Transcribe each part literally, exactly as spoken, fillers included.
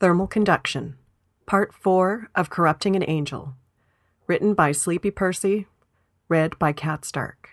Thermal Conduction, Part four of Corrupting an Angel. Written by Sleepy Percy, read by Kat Stark.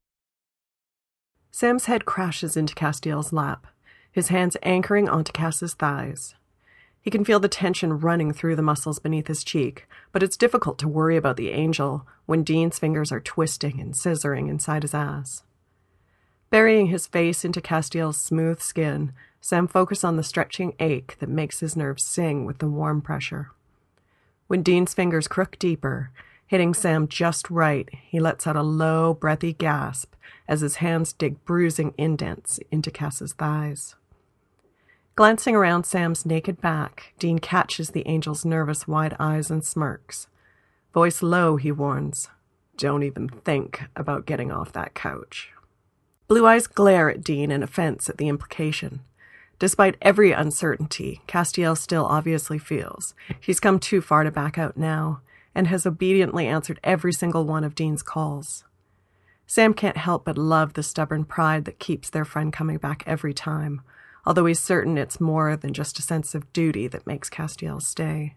Sam's head crashes into Castiel's lap, his hands anchoring onto Cass's thighs. He can feel the tension running through the muscles beneath his cheek, but it's difficult to worry about the angel when Dean's fingers are twisting and scissoring inside his ass. Burying his face into Castiel's smooth skin, Sam focuses on the stretching ache that makes his nerves sing with the warm pressure. When Dean's fingers crook deeper, hitting Sam just right, he lets out a low, breathy gasp as his hands dig bruising indents into Cass's thighs. Glancing around Sam's naked back, Dean catches the angel's nervous wide eyes and smirks. Voice low, he warns, "Don't even think about getting off that couch." Blue eyes glare at Dean in offense at the implication. Despite every uncertainty Castiel still obviously feels, he's come too far to back out now, and has obediently answered every single one of Dean's calls. Sam can't help but love the stubborn pride that keeps their friend coming back every time, although he's certain it's more than just a sense of duty that makes Castiel stay.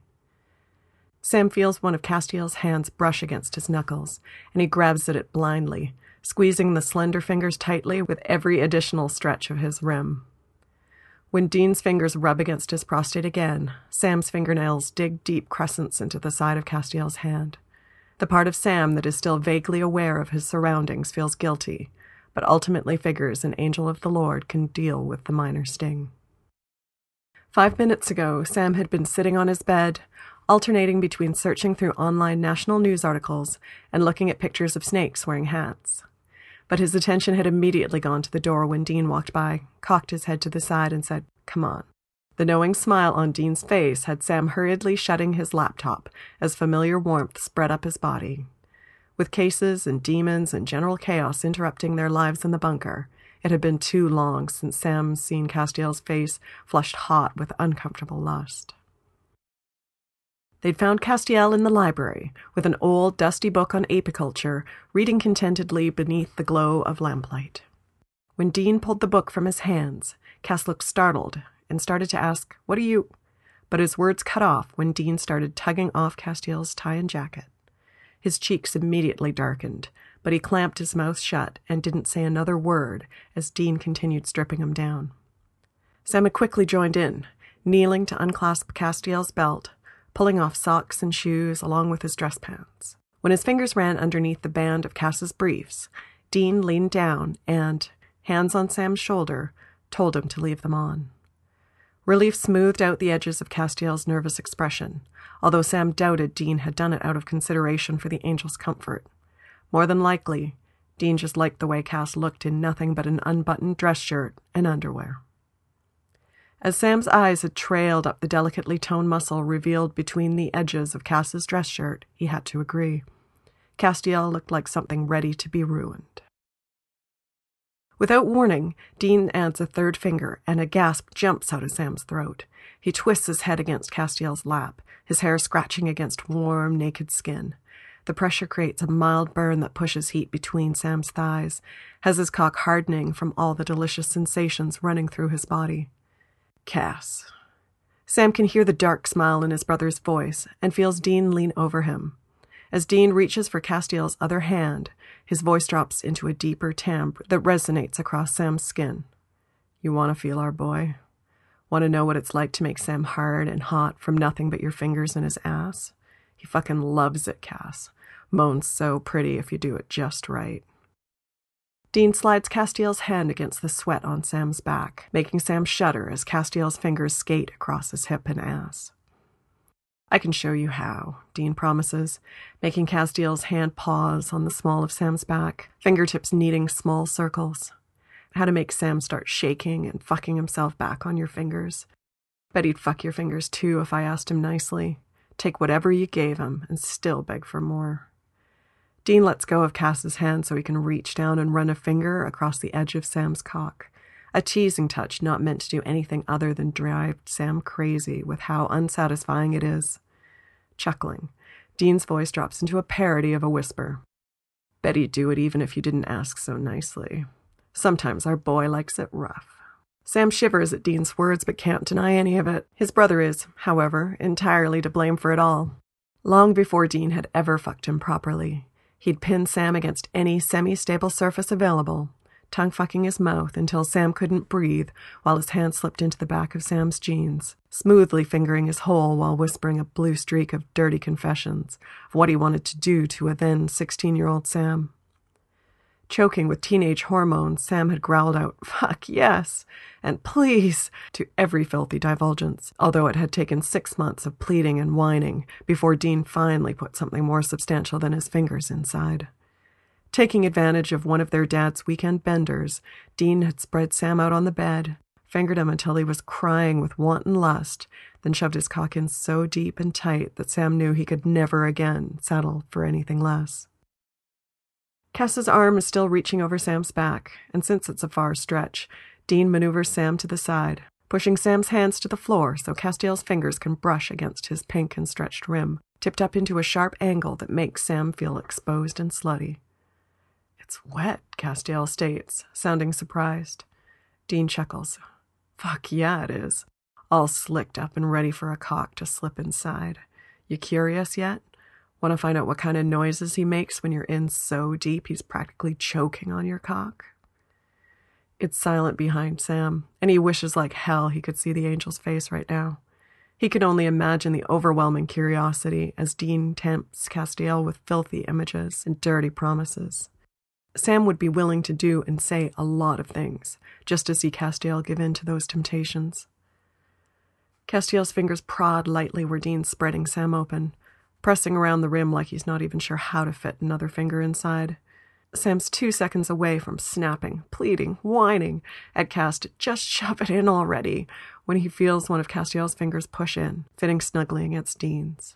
Sam feels one of Castiel's hands brush against his knuckles, and he grabs at it blindly, squeezing the slender fingers tightly with every additional stretch of his rim. When Dean's fingers rub against his prostate again, Sam's fingernails dig deep crescents into the side of Castiel's hand. The part of Sam that is still vaguely aware of his surroundings feels guilty, but ultimately figures an angel of the Lord can deal with the minor sting. Five minutes ago, Sam had been sitting on his bed, alternating between searching through online national news articles and looking at pictures of snakes wearing hats. But his attention had immediately gone to the door when Dean walked by, cocked his head to the side, and said, "Come on." The knowing smile on Dean's face had Sam hurriedly shutting his laptop as familiar warmth spread up his body. With cases and demons and general chaos interrupting their lives in the bunker, it had been too long since Sam's seen Castiel's face flushed hot with uncomfortable lust. They'd found Castiel in the library, with an old, dusty book on apiculture, reading contentedly beneath the glow of lamplight. When Dean pulled the book from his hands, Cass looked startled and started to ask, "What are you?" But his words cut off when Dean started tugging off Castiel's tie and jacket. His cheeks immediately darkened, but he clamped his mouth shut and didn't say another word as Dean continued stripping him down. Sam had quickly joined in, kneeling to unclasp Castiel's belt, pulling off socks and shoes along with his dress pants. When his fingers ran underneath the band of Cass's briefs, Dean leaned down and, hands on Sam's shoulder, told him to leave them on. Relief smoothed out the edges of Castiel's nervous expression, although Sam doubted Dean had done it out of consideration for the angel's comfort. More than likely, Dean just liked the way Cass looked in nothing but an unbuttoned dress shirt and underwear. As Sam's eyes had trailed up the delicately toned muscle revealed between the edges of Cass's dress shirt, he had to agree. Castiel looked like something ready to be ruined. Without warning, Dean adds a third finger, and a gasp jumps out of Sam's throat. He twists his head against Castiel's lap, his hair scratching against warm, naked skin. The pressure creates a mild burn that pushes heat between Sam's thighs, has his cock hardening from all the delicious sensations running through his body. Cass. Sam can hear the dark smile in his brother's voice and feels Dean lean over him. As Dean reaches for Castiel's other hand, his voice drops into a deeper timbre that resonates across Sam's skin. "You want to feel our boy? Want to know what it's like to make Sam hard and hot from nothing but your fingers in his ass? He fucking loves it, Cass. Moans so pretty if you do it just right." Dean slides Castiel's hand against the sweat on Sam's back, making Sam shudder as Castiel's fingers skate across his hip and ass. "I can show you how," Dean promises, making Castiel's hand pause on the small of Sam's back, fingertips kneading small circles. "How to make Sam start shaking and fucking himself back on your fingers. Bet he'd fuck your fingers too if I asked him nicely. Take whatever you gave him and still beg for more." Dean lets go of Cass's hand so he can reach down and run a finger across the edge of Sam's cock, a teasing touch not meant to do anything other than drive Sam crazy with how unsatisfying it is. Chuckling, Dean's voice drops into a parody of a whisper. "Bet he'd do it even if you didn't ask so nicely. Sometimes our boy likes it rough." Sam shivers at Dean's words but can't deny any of it. His brother is, however, entirely to blame for it all. Long before Dean had ever fucked him properly, he'd pinned Sam against any semi-stable surface available, tongue-fucking his mouth until Sam couldn't breathe while his hand slipped into the back of Sam's jeans, smoothly fingering his hole while whispering a blue streak of dirty confessions of what he wanted to do to a then sixteen-year-old Sam. Choking with teenage hormones, Sam had growled out, "Fuck yes," and "please," to every filthy divulgence, although it had taken six months of pleading and whining before Dean finally put something more substantial than his fingers inside. Taking advantage of one of their dad's weekend benders, Dean had spread Sam out on the bed, fingered him until he was crying with wanton lust, then shoved his cock in so deep and tight that Sam knew he could never again settle for anything less. Cass's arm is still reaching over Sam's back, and since it's a far stretch, Dean maneuvers Sam to the side, pushing Sam's hands to the floor so Castiel's fingers can brush against his pink and stretched rim, tipped up into a sharp angle that makes Sam feel exposed and slutty. "It's wet," Castiel states, sounding surprised. Dean chuckles. "Fuck yeah, it is. All slicked up and ready for a cock to slip inside. You curious yet? Want to find out what kind of noises he makes when you're in so deep he's practically choking on your cock?" It's silent behind Sam, and he wishes like hell he could see the angel's face right now. He can only imagine the overwhelming curiosity as Dean tempts Castiel with filthy images and dirty promises. Sam would be willing to do and say a lot of things, just to see Castiel give in to those temptations. Castiel's fingers prod lightly where Dean's spreading Sam open, pressing around the rim like he's not even sure how to fit another finger inside. Sam's two seconds away from snapping, pleading, whining at Cass to just shove it in already when he feels one of Castiel's fingers push in, fitting snugly against Dean's.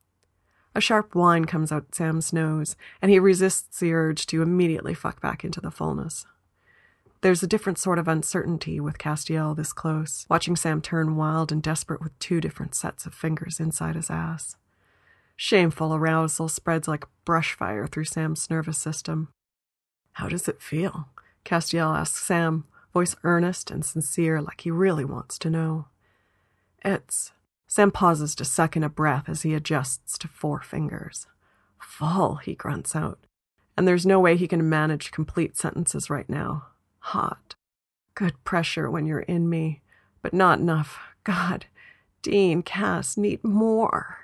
A sharp whine comes out Sam's nose, and he resists the urge to immediately fuck back into the fullness. There's a different sort of uncertainty with Castiel this close, watching Sam turn wild and desperate with two different sets of fingers inside his ass. Shameful arousal spreads like brush fire through Sam's nervous system. "How does it feel?" Castiel asks Sam, voice earnest and sincere like he really wants to know. It's... Sam pauses to suck in a breath as he adjusts to four fingers. "Full," he grunts out, and there's no way he can manage complete sentences right now. "Hot. Good pressure when you're in me, but not enough. God, Dean, Cass, need more."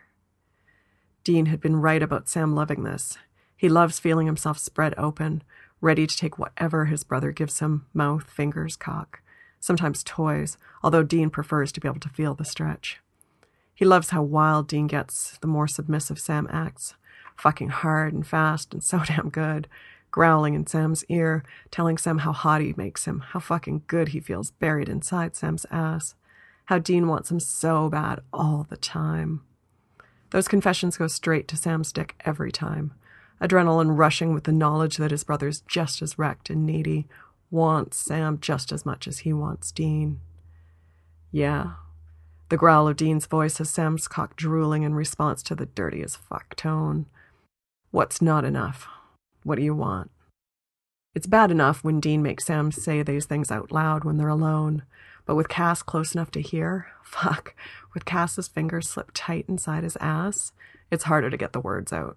Dean had been right about Sam loving this. He loves feeling himself spread open, ready to take whatever his brother gives him, mouth, fingers, cock, sometimes toys, although Dean prefers to be able to feel the stretch. He loves how wild Dean gets the more submissive Sam acts, fucking hard and fast and so damn good, growling in Sam's ear, telling Sam how hot he makes him, how fucking good he feels buried inside Sam's ass, how Dean wants him so bad all the time. Those confessions go straight to Sam's dick every time, adrenaline rushing with the knowledge that his brother's just as wrecked and needy, wants Sam just as much as he wants Dean. "Yeah." The growl of Dean's voice has Sam's cock drooling in response to the dirty as fuck tone. "What's not enough? What do you want?" It's bad enough when Dean makes Sam say these things out loud when they're alone, but with Cass close enough to hear, fuck, with Cass's fingers slipped tight inside his ass, it's harder to get the words out.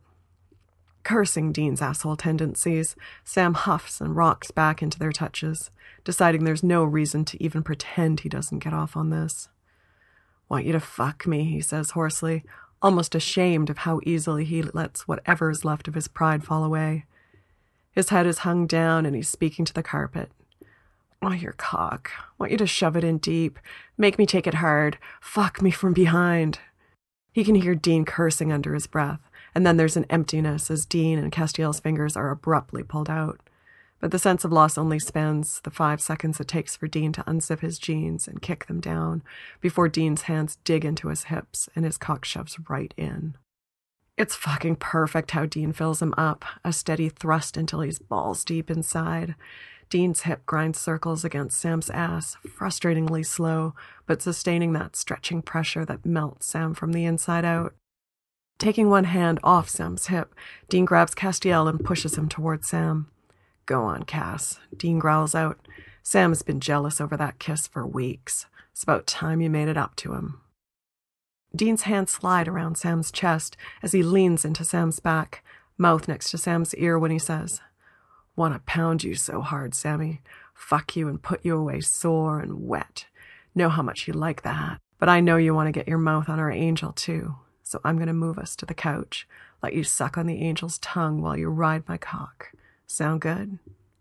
Cursing Dean's asshole tendencies, Sam huffs and rocks back into their touches, deciding there's no reason to even pretend he doesn't get off on this. "Want you to fuck me," he says hoarsely, almost ashamed of how easily he lets whatever is left of his pride fall away. His head is hung down and he's speaking to the carpet. "Oh, your cock. Want you to shove it in deep. Make me take it hard. Fuck me from behind." He can hear Dean cursing under his breath, and then there's an emptiness as Dean and Castiel's fingers are abruptly pulled out. But the sense of loss only spans the five seconds it takes for Dean to unzip his jeans and kick them down before Dean's hands dig into his hips and his cock shoves right in. It's fucking perfect how Dean fills him up, a steady thrust until he's balls deep inside. Dean's hip grinds circles against Sam's ass, frustratingly slow, but sustaining that stretching pressure that melts Sam from the inside out. Taking one hand off Sam's hip, Dean grabs Castiel and pushes him toward Sam. "Go on, Cass," Dean growls out, Sam's been jealous over that kiss for weeks. It's about time you made it up to him. Dean's hands slide around Sam's chest as he leans into Sam's back, mouth next to Sam's ear when he says, "Want to pound you so hard, Sammy. Fuck you and put you away sore and wet. Know how much you like that. But I know you want to get your mouth on our angel too. So I'm going to move us to the couch, let you suck on the angel's tongue while you ride my cock. Sound good?"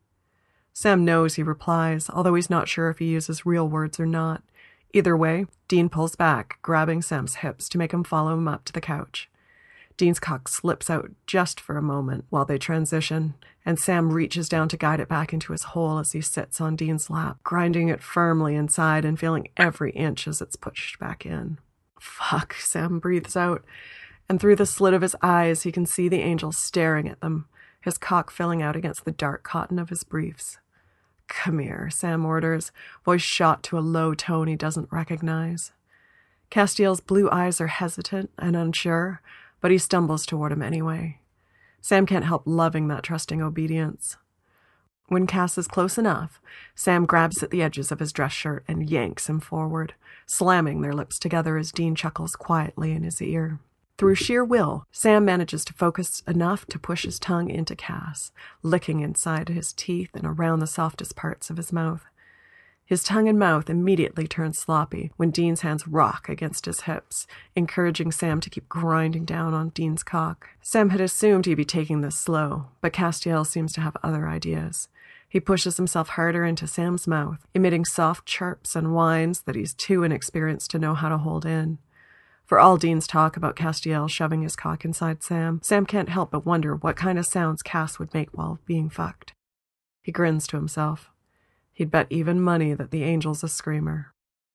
Sam knows he replies, although he's not sure if he uses real words or not. Either way, Dean pulls back, grabbing Sam's hips to make him follow him up to the couch. Dean's cock slips out just for a moment while they transition, and Sam reaches down to guide it back into his hole as he sits on Dean's lap, grinding it firmly inside and feeling every inch as it's pushed back in. "Fuck," Sam breathes out, and through the slit of his eyes he can see the angel staring at them, his cock filling out against the dark cotton of his briefs. "Come here," Sam orders, voice shot to a low tone he doesn't recognize. Castiel's blue eyes are hesitant and unsure, but he stumbles toward him anyway. Sam can't help loving that trusting obedience. When Cass is close enough, Sam grabs at the edges of his dress shirt and yanks him forward, slamming their lips together as Dean chuckles quietly in his ear. Through sheer will, Sam manages to focus enough to push his tongue into Cass, licking inside his teeth and around the softest parts of his mouth. His tongue and mouth immediately turn sloppy when Dean's hands rock against his hips, encouraging Sam to keep grinding down on Dean's cock. Sam had assumed he'd be taking this slow, but Castiel seems to have other ideas. He pushes himself harder into Sam's mouth, emitting soft chirps and whines that he's too inexperienced to know how to hold in. For all Dean's talk about Castiel shoving his cock inside Sam, Sam can't help but wonder what kind of sounds Cass would make while being fucked. He grins to himself. He'd bet even money that the angel's a screamer.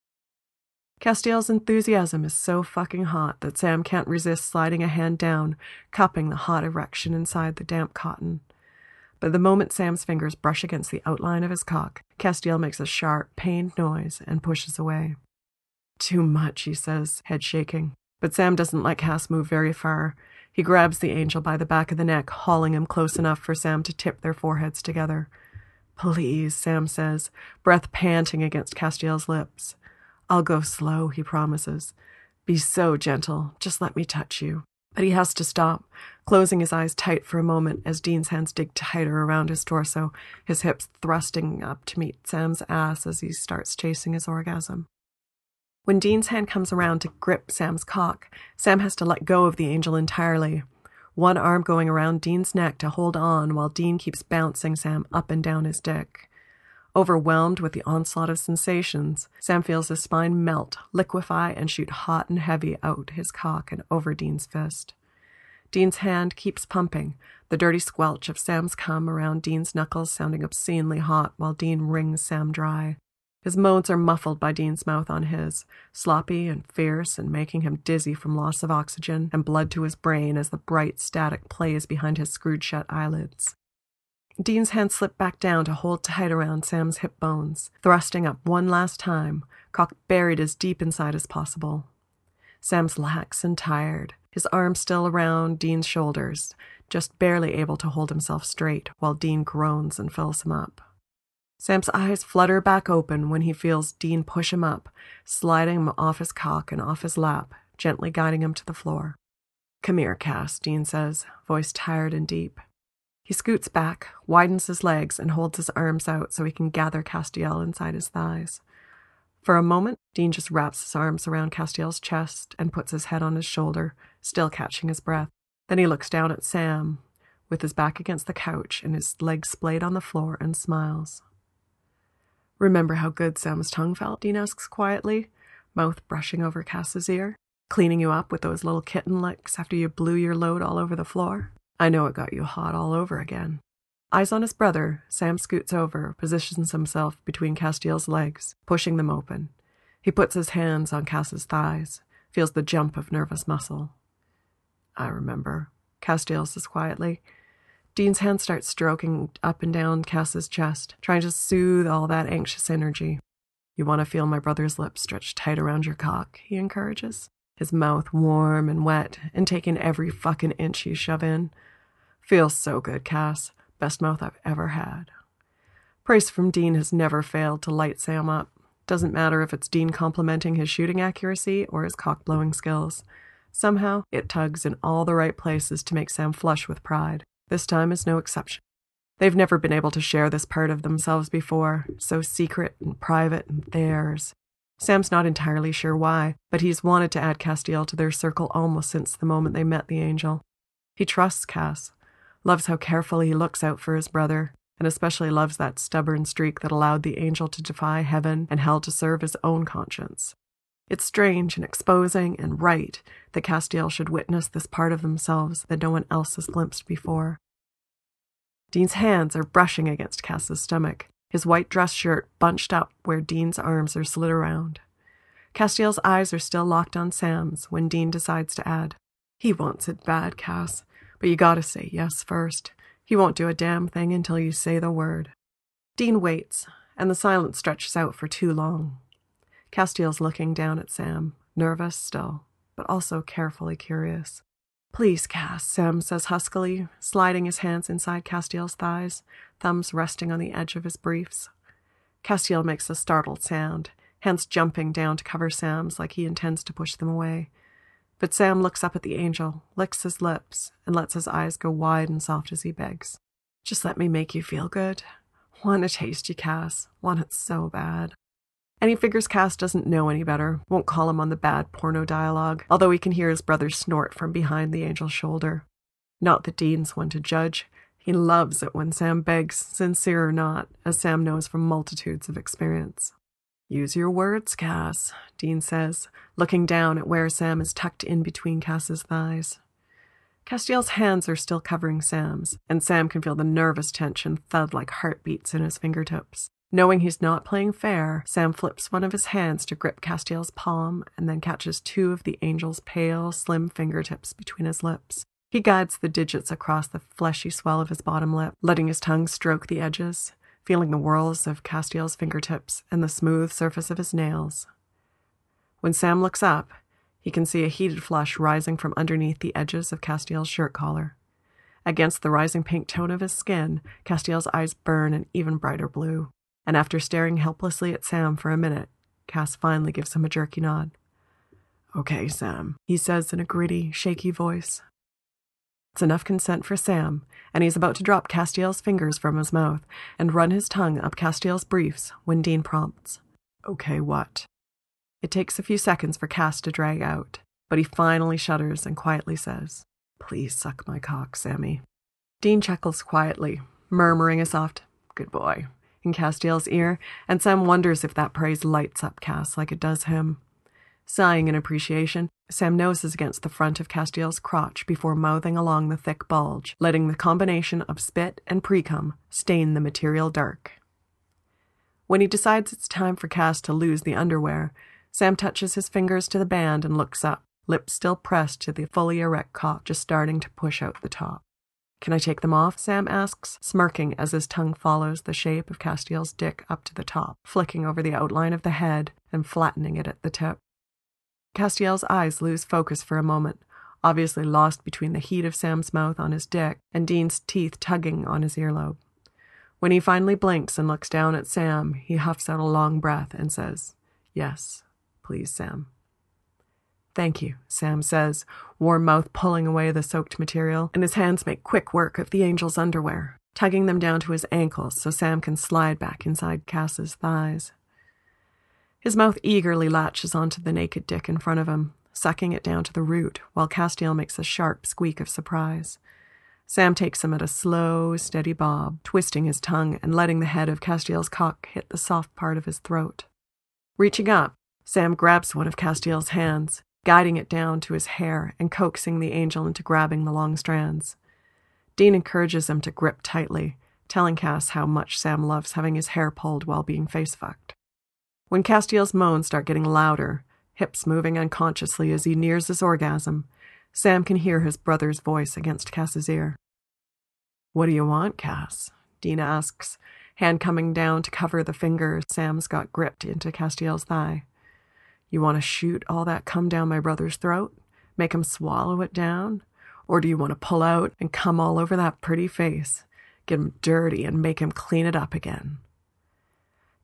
Castiel's enthusiasm is so fucking hot that Sam can't resist sliding a hand down, cupping the hot erection inside the damp cotton. But the moment Sam's fingers brush against the outline of his cock, Castiel makes a sharp, pained noise and pushes away. "Too much," he says, head shaking. But Sam doesn't let Cass move very far. He grabs the angel by the back of the neck, hauling him close enough for Sam to tip their foreheads together. "Please," Sam says, breath panting against Castiel's lips. "I'll go slow," he promises. "Be so gentle. Just let me touch you." But he has to stop, closing his eyes tight for a moment as Dean's hands dig tighter around his torso, his hips thrusting up to meet Sam's ass as he starts chasing his orgasm. When Dean's hand comes around to grip Sam's cock, Sam has to let go of the angel entirely, one arm going around Dean's neck to hold on while Dean keeps bouncing Sam up and down his dick. Overwhelmed with the onslaught of sensations, Sam feels his spine melt, liquefy, and shoot hot and heavy out his cock and over Dean's fist. Dean's hand keeps pumping, the dirty squelch of Sam's cum around Dean's knuckles sounding obscenely hot while Dean wrings Sam dry. His moans are muffled by Dean's mouth on his, sloppy and fierce and making him dizzy from loss of oxygen and blood to his brain as the bright static plays behind his screwed-shut eyelids. Dean's hands slip back down to hold tight around Sam's hip bones, thrusting up one last time, cock buried as deep inside as possible. Sam's lax and tired, his arms still around Dean's shoulders, just barely able to hold himself straight while Dean groans and fills him up. Sam's eyes flutter back open when he feels Dean push him up, sliding him off his cock and off his lap, gently guiding him to the floor. "Come here, Cass," Dean says, voice tired and deep. He scoots back, widens his legs, and holds his arms out so he can gather Castiel inside his thighs. For a moment, Dean just wraps his arms around Castiel's chest and puts his head on his shoulder, still catching his breath. Then he looks down at Sam, with his back against the couch and his legs splayed on the floor, and smiles. "Remember how good Sam's tongue felt?" Dean asks quietly, mouth brushing over Cass's ear. "Cleaning you up with those little kitten licks after you blew your load all over the floor? I know it got you hot all over again." Eyes on his brother, Sam scoots over, positions himself between Castiel's legs, pushing them open. He puts his hands on Cass's thighs, feels the jump of nervous muscle. "I remember," Castiel says quietly. Dean's hand starts stroking up and down Cass's chest, trying to soothe all that anxious energy. "You want to feel my brother's lips stretched tight around your cock?" he encourages, his mouth warm and wet and taking every fucking inch you shove in. "Feels so good, Cass. Best mouth I've ever had." Praise from Dean has never failed to light Sam up. Doesn't matter if it's Dean complimenting his shooting accuracy or his cock-blowing skills. Somehow, it tugs in all the right places to make Sam flush with pride. This time is no exception. They've never been able to share this part of themselves before, so secret and private and theirs. Sam's not entirely sure why, but he's wanted to add Castiel to their circle almost since the moment they met the angel. He trusts Cass, loves how carefully he looks out for his brother, and especially loves that stubborn streak that allowed the angel to defy heaven and hell to serve his own conscience. It's strange and exposing and right that Castiel should witness this part of themselves that no one else has glimpsed before. Dean's hands are brushing against Cass's stomach, his white dress shirt bunched up where Dean's arms are slid around. Castiel's eyes are still locked on Sam's when Dean decides to add, "He wants it bad, Cass, but you gotta say yes first. He won't do a damn thing until you say the word." Dean waits, and the silence stretches out for too long. Castiel's looking down at Sam, nervous still, but also carefully curious. "Please, Cass," Sam says huskily, sliding his hands inside Castiel's thighs, thumbs resting on the edge of his briefs. Castiel makes a startled sound, hands jumping down to cover Sam's like he intends to push them away. But Sam looks up at the angel, licks his lips, and lets his eyes go wide and soft as he begs. "Just let me make you feel good. Want to taste you, Cass. Want it so bad." And he figures Cass doesn't know any better, won't call him on the bad porno dialogue, although he can hear his brother snort from behind the angel's shoulder. Not that Dean's one to judge. He loves it when Sam begs, sincere or not, as Sam knows from multitudes of experience. "Use your words, Cass," Dean says, looking down at where Sam is tucked in between Cass's thighs. Castiel's hands are still covering Sam's, and Sam can feel the nervous tension thud like heartbeats in his fingertips. Knowing he's not playing fair, Sam flips one of his hands to grip Castiel's palm and then catches two of the angel's pale, slim fingertips between his lips. He guides the digits across the fleshy swell of his bottom lip, letting his tongue stroke the edges, feeling the whirls of Castiel's fingertips and the smooth surface of his nails. When Sam looks up, he can see a heated flush rising from underneath the edges of Castiel's shirt collar. Against the rising pink tone of his skin, Castiel's eyes burn an even brighter blue. And after staring helplessly at Sam for a minute, Cass finally gives him a jerky nod. "Okay, Sam," he says in a gritty, shaky voice. It's enough consent for Sam, and he's about to drop Castiel's fingers from his mouth and run his tongue up Castiel's briefs when Dean prompts, "Okay, what?" It takes a few seconds for Cass to drag out, but he finally shudders and quietly says, "Please suck my cock, Sammy." Dean chuckles quietly, murmuring a soft, "Good boy," in Castiel's ear, and Sam wonders if that praise lights up Cass like it does him. Sighing in appreciation, Sam noses against the front of Castiel's crotch before mouthing along the thick bulge, letting the combination of spit and pre-cum stain the material dark. When he decides it's time for Cass to lose the underwear, Sam touches his fingers to the band and looks up, lips still pressed to the fully erect cock just starting to push out the top. "Can I take them off?" Sam asks, smirking as his tongue follows the shape of Castiel's dick up to the top, flicking over the outline of the head and flattening it at the tip. Castiel's eyes lose focus for a moment, obviously lost between the heat of Sam's mouth on his dick and Dean's teeth tugging on his earlobe. When he finally blinks and looks down at Sam, he huffs out a long breath and says, "Yes, please, Sam." "Thank you," Sam says, warm mouth pulling away the soaked material, and his hands make quick work of the angel's underwear, tugging them down to his ankles so Sam can slide back inside Cass's thighs. His mouth eagerly latches onto the naked dick in front of him, sucking it down to the root, while Castiel makes a sharp squeak of surprise. Sam takes him at a slow, steady bob, twisting his tongue and letting the head of Castiel's cock hit the soft part of his throat. Reaching up, Sam grabs one of Castiel's hands, guiding it down to his hair and coaxing the angel into grabbing the long strands. Dean encourages him to grip tightly, telling Cass how much Sam loves having his hair pulled while being face-fucked. When Castiel's moans start getting louder, hips moving unconsciously as he nears his orgasm, Sam can hear his brother's voice against Cass's ear. "What do you want, Cass?" Dean asks, hand coming down to cover the finger Sam's got gripped into Castiel's thigh. "You want to shoot all that cum down my brother's throat? Make him swallow it down? Or do you want to pull out and cum all over that pretty face? Get him dirty and make him clean it up again?"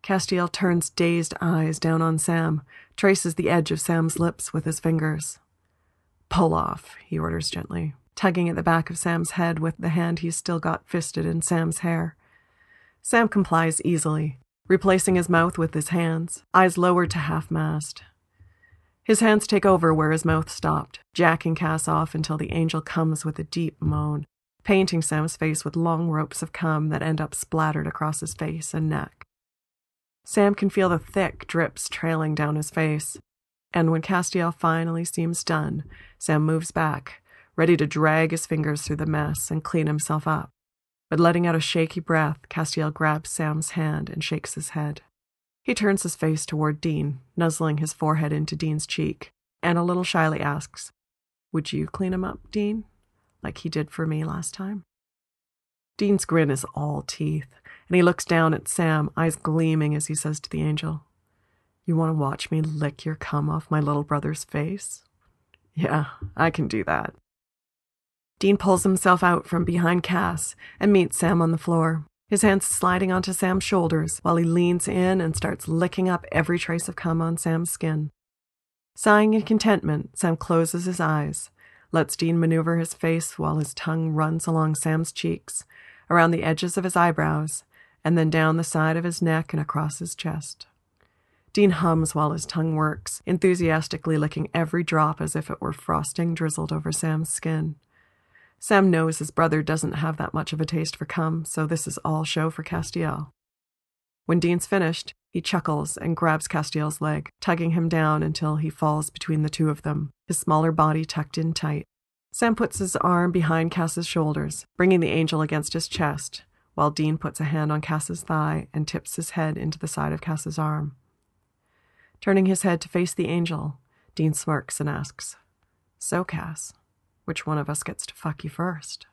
Castiel turns dazed eyes down on Sam, traces the edge of Sam's lips with his fingers. Pull off, he orders gently, tugging at the back of Sam's head with the hand he's still got fisted in Sam's hair. Sam complies easily, replacing his mouth with his hands, eyes lowered to half-mast. His hands take over where his mouth stopped, jacking Cass off until the angel comes with a deep moan, painting Sam's face with long ropes of cum that end up splattered across his face and neck. Sam can feel the thick drips trailing down his face, and when Castiel finally seems done, Sam moves back, ready to drag his fingers through the mess and clean himself up. But letting out a shaky breath, Castiel grabs Sam's hand and shakes his head. He turns his face toward Dean, nuzzling his forehead into Dean's cheek, and a little shyly asks, "Would you clean him up, Dean, like he did for me last time?" Dean's grin is all teeth, and he looks down at Sam, eyes gleaming as he says to the angel, "You want to watch me lick your cum off my little brother's face? Yeah, I can do that." Dean pulls himself out from behind Cass and meets Sam on the floor, his hands sliding onto Sam's shoulders while he leans in and starts licking up every trace of cum on Sam's skin. Sighing in contentment, Sam closes his eyes, lets Dean maneuver his face while his tongue runs along Sam's cheeks, around the edges of his eyebrows, and then down the side of his neck and across his chest. Dean hums while his tongue works, enthusiastically licking every drop as if it were frosting drizzled over Sam's skin. Sam knows his brother doesn't have that much of a taste for cum, so this is all show for Castiel. When Dean's finished, he chuckles and grabs Castiel's leg, tugging him down until he falls between the two of them, his smaller body tucked in tight. Sam puts his arm behind Cass's shoulders, bringing the angel against his chest, while Dean puts a hand on Cass's thigh and tips his head into the side of Cass's arm. Turning his head to face the angel, Dean smirks and asks, "So, Cass, which one of us gets to fuck you first?"